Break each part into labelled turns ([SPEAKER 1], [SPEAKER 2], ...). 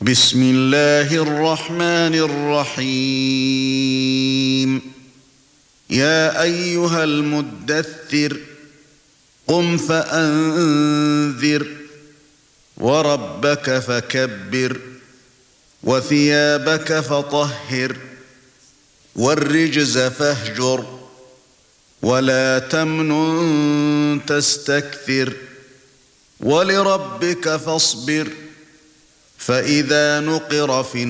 [SPEAKER 1] بسم الله الرحمن الرحيم يا أيها المدثر قم فأنذر وربك فكبر وثيابك فطهر والرجز فاهجر ولا تمنن تستكثر ولربك فاصبر فإذا نقر في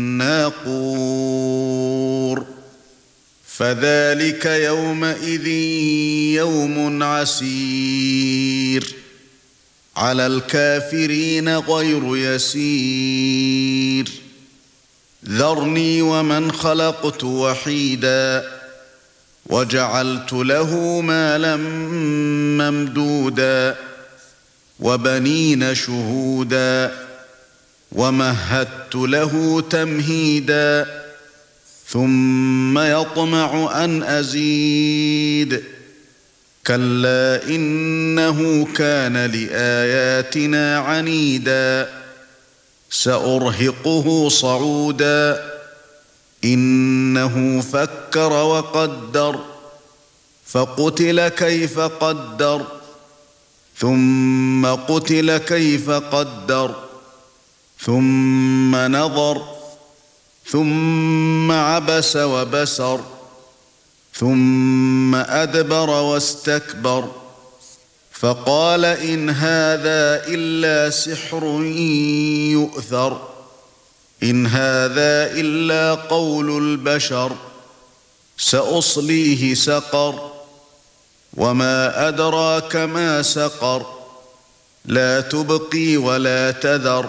[SPEAKER 1] الناقور فذلك يومئذ يوم عسير على الكافرين غير يسير ذرني ومن خلقت وحيدا وجعلت له مالا ممدودا وبنين شهودا ومهدت له تمهيدا ثم يطمع أن أزيد كلا إنه كان لآياتنا عنيدا سأرهقه صعودا إنه فكر وقدر فقتل كيف قدر ثم قتل كيف قدر ثم نظر ثم عبس وبسر ثم أدبر واستكبر فقال إن هذا إلا سحر يؤثر إن هذا إلا قول البشر سأصليه سقر وما أدراك ما سقر لا تبقي ولا تذر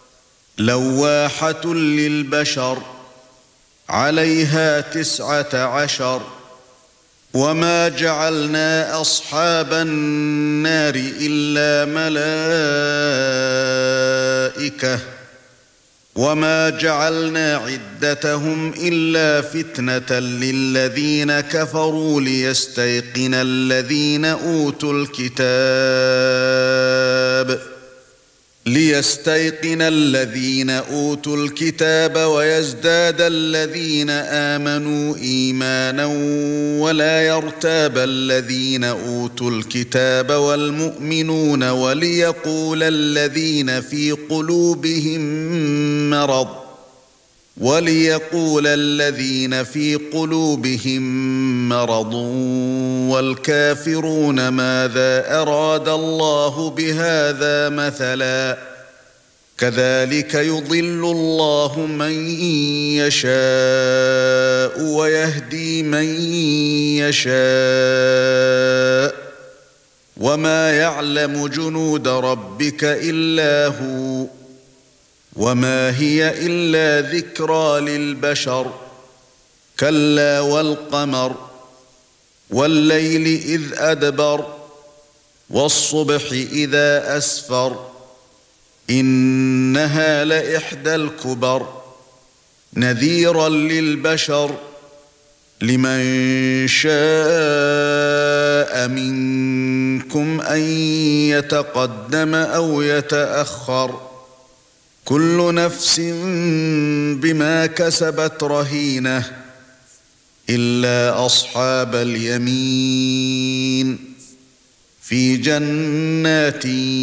[SPEAKER 1] لواحة للبشر عليها 19 وما جعلنا أصحاب النار إلا ملائكة وما جعلنا عدتهم إلا فتنة للذين كفروا ليستيقن الذين أوتوا الكتاب ويزداد الذين آمنوا إيمانا ولا يرتاب الذين أوتوا الكتاب والمؤمنون وليقول الذين في قلوبهم مرض والكافرون ماذا أراد الله بهذا مثلا كذلك يضل الله من يشاء ويهدي من يشاء وما يعلم جنود ربك إلا هو وما هي إلا ذكرى للبشر كلا والقمر والليل إذ أدبر والصبح إذا أسفر إنها لإحدى الكبر نذيرا للبشر لمن شاء منكم أن يتقدم أو يتأخر كل نفس بما كسبت رهينة إلا أصحاب اليمين في جنات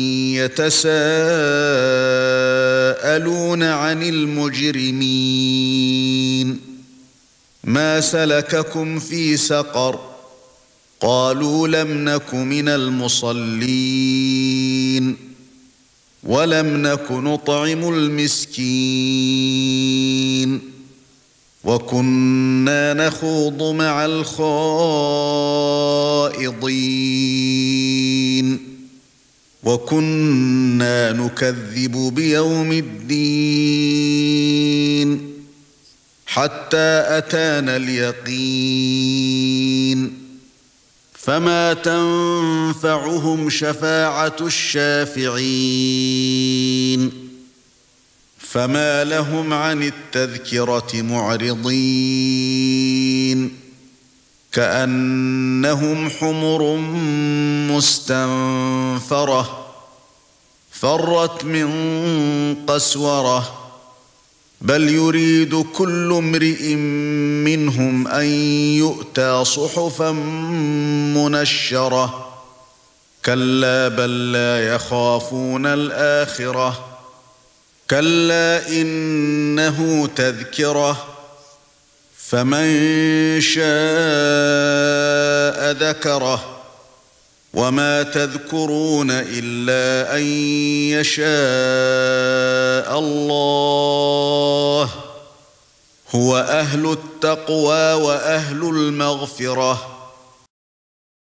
[SPEAKER 1] يتساءلون عن المجرمين ما سلككم في سقر قالوا لم نك من المصلين ولم نك نطعم المسكين وكنا نخوض مع الخائضين وكنا نكذب بيوم الدين حتى أتانا اليقين فما تنفعهم شفاعة الشافعين فما لهم عن التذكرة معرضين كأنهم حمر مستنفرة فرت من قسورة بل يريد كل امرئ منهم أن يؤتى صحفا منشرة كلا بل لا يخافون الآخرة كلا إنه تذكرة فمن شاء ذكره وما تذكرون إلا أن يشاء الله هو أهل التقوى وأهل المغفرة